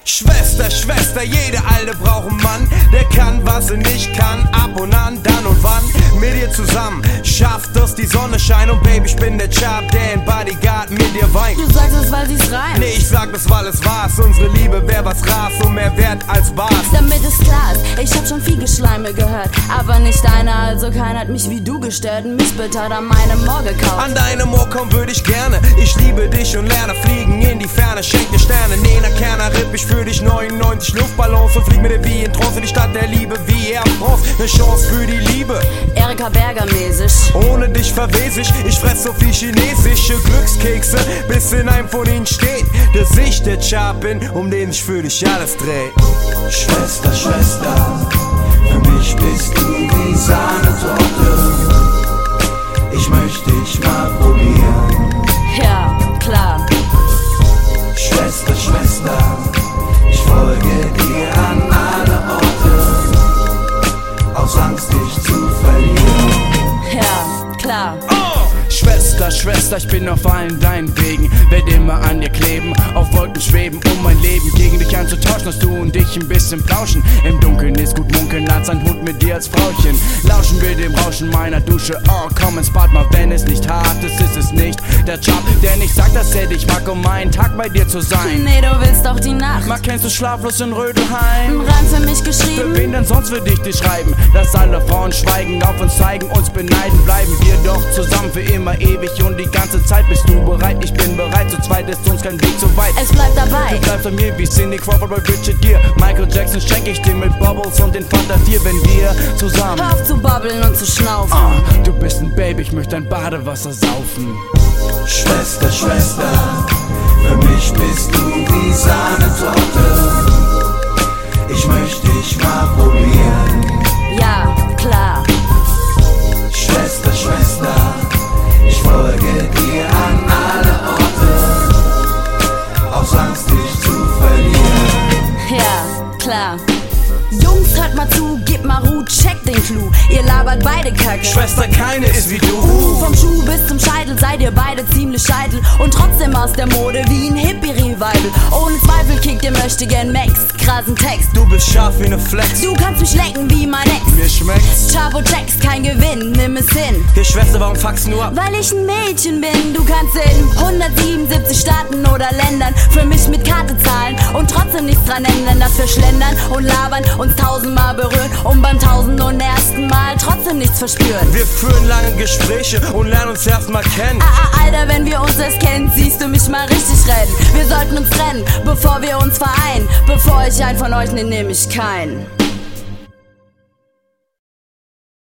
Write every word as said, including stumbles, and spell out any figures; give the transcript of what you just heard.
Schwester, Schwester, jede Alte braucht einen Mann, der kann, was sie nicht kann, ab und an, dann und wann. Mit dir zusammen schafft das die Sonne scheint. Und Baby, ich bin der Chap, der im Bodyguard mit dir weint. Du sagst es, weil sie's reimt. Nee, ich sag das, weil es war's. Unsere Liebe wär was Ras und mehr wert als Bars. Damit es klar ist, ich hab schon viel Geschleime gehört, aber nicht einer, also keiner hat mich wie du gestört. Mich bitte hat an meinem Ohr gekauft. An deinem Ohr kommen würd ich gerne. Ich liebe dich und lerne fliegen in die Ferne. Schenk dir Sterne, Nena Kerner, Ripp, ich für dich neunundneunzig Luftballons und flieg mit dir wie in Trance in die Stadt der Liebe, wie Air France. Ne Chance für die Liebe, Erika Berger mäßig. ohne dich verwes ich. Ich fress so viel chinesische Glückskekse, bis in einem von ihnen steht, dass ich der Chap bin, um den ich für dich alles dreh. Schwester, Schwester, für mich bist du wie Sahnetorte. Ich möchte dich mal probieren. Ja, klar. Schwester, Schwester, ich folge dir an alle Orte, aus Angst dich zu verlieren. Ja, klar. Schwester, Schwester, ich bin auf allen deinen Wegen, werd immer an dir kleben, auf Wolken schweben, um mein Leben gegen dich anzutauschen, dass du und ich ein bisschen plauschen. Im Dunkeln ist gut munkeln als ein Hund mit dir als Frauchen. Lauschen wir dem Rauschen meiner Dusche, oh komm ins Bad mal, wenn es nicht hart ist, ist es nicht der Job, der nicht sagt, dass er dich mag, um einen Tag bei dir zu sein. Nee, du willst doch die Nacht. Mal kennst du schlaflos in Rödelheim? Ein Reim für mich Für geschrieben. wen denn sonst will ich dich schreiben? Dass alle Frauen schweigen, auf uns zeigen, uns beneiden. Bleiben wir doch zusammen für immer ewig und die ganze Zeit. Bist du bereit? Ich bin bereit, zu zweit ist uns kein Weg zu weit. Es bleibt dabei. Du bleibst bei mir wie Cindy Crawford bei Richard Gere. Michael Jackson schenk ich dir mit Bubbles und den Fanta vier, wenn wir zusammen. Hör auf zu babbeln und zu schnaufen. Ah, du bist ein Baby, ich möchte dein Badewasser saufen. Schwester, Schwester, für mich bist du wie Sahnetorte. Ich möchte dich mal probieren. Ja, klar. Schwester, Schwester, ich folge dir an alle Orte, aus Angst dich zu verlieren. Ja, klar. Jungs, hört mal zu, gebt mal Ruhe, checkt den Clou. Ihr labert beide Kacke. Schwester, keine ist wie Uh, du. vom Schuh bis zum Scheitel seid ihr beide ziemlich scheitel und trotzdem aus der Mode wie ein Hippie-Revival. Ohne Zweifel kickt ihr möchte gern Max, krassen Text. Du bist scharf wie ne Flex. Du kannst mich lecken wie mein Ex. Mir schmeckt's. Chavo checks, kein Gewinn, nimm es hin. Hey Schwester, warum fuckst du ab? Weil ich ein Mädchen bin, du kannst in hundertsiebenundsiebzig Staaten oder Ländern für mich mit Karte zahlen und trotzdem nichts dran ändern, dass wir schlendern und labern, uns tausendmal berühren und beim tausend und ersten Mal trotzdem nichts verspüren. Wir führen lange Gespräche und lernen uns erstmal kennen. Ah, ah, Alter, wenn wir uns erst kennen, siehst du mich mal richtig rennen. Wir sollten uns trennen, bevor wir uns vereinen. Bevor ich einen von euch nehme, nehm ich keinen.